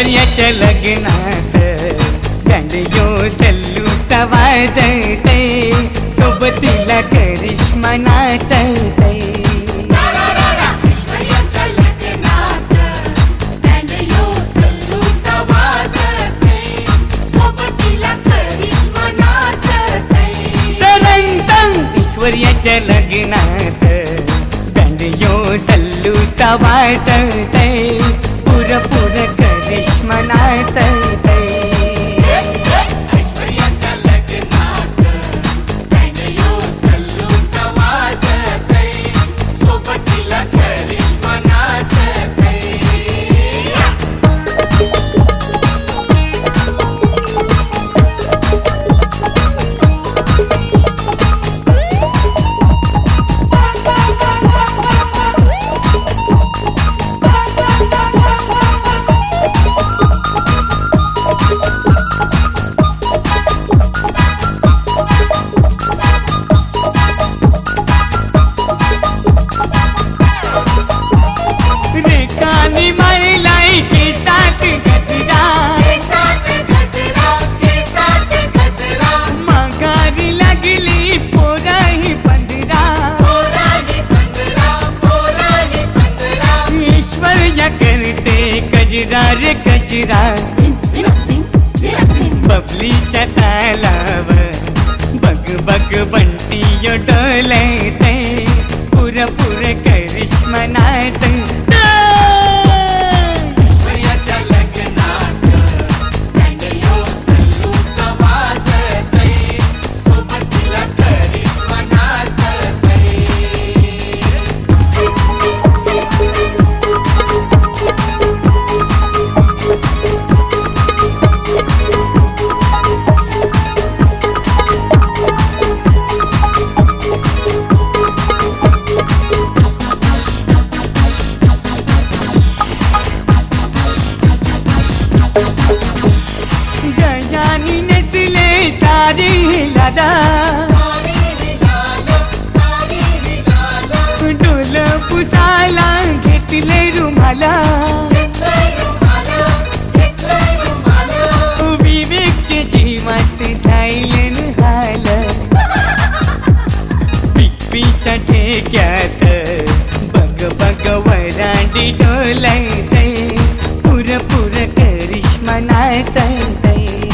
ऐश्वर्याच्या लग्नात गांडयो चल्लूचा वाजते, सोबतीला करिश्मा नाचते. ऐश्वर्याच्या लग्नात गांडयो सल्लूचा वाजते, पुर पुर करिश्मा नाचते. कजरा रे कजरा बबलीच्या तालावर बग बग बंटी डोलते, पुर पुर करिश्मा नाचते. डोल पुसाला घेतले रुमाला, विवेकचे जीवाचे झायलन हाल. पिप्पीच्या ठेक्यात बग बग वरांडी डोलते, पुर पुर करिश्मा नाचते.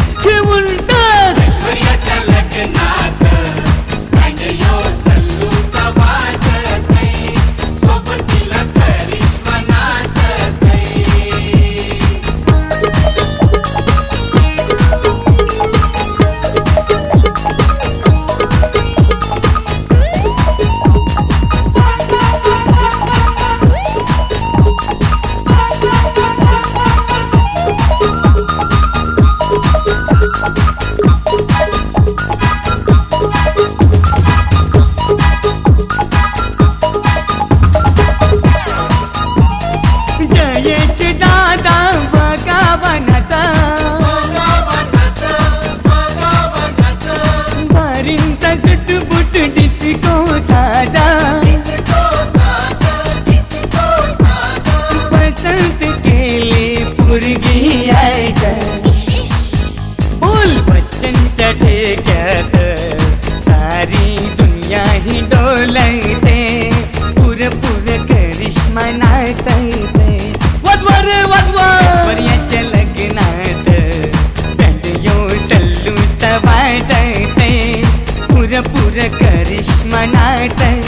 बोल बच्चनच्या ठेक्यात सारी दुनिया ही डोलते, पुर पुर करिश्मा नाचते. ऐश्वर्याच्या लग्नात गांडयो सल्लूचा वाजते, पुर पुर करिश्मा नाचते.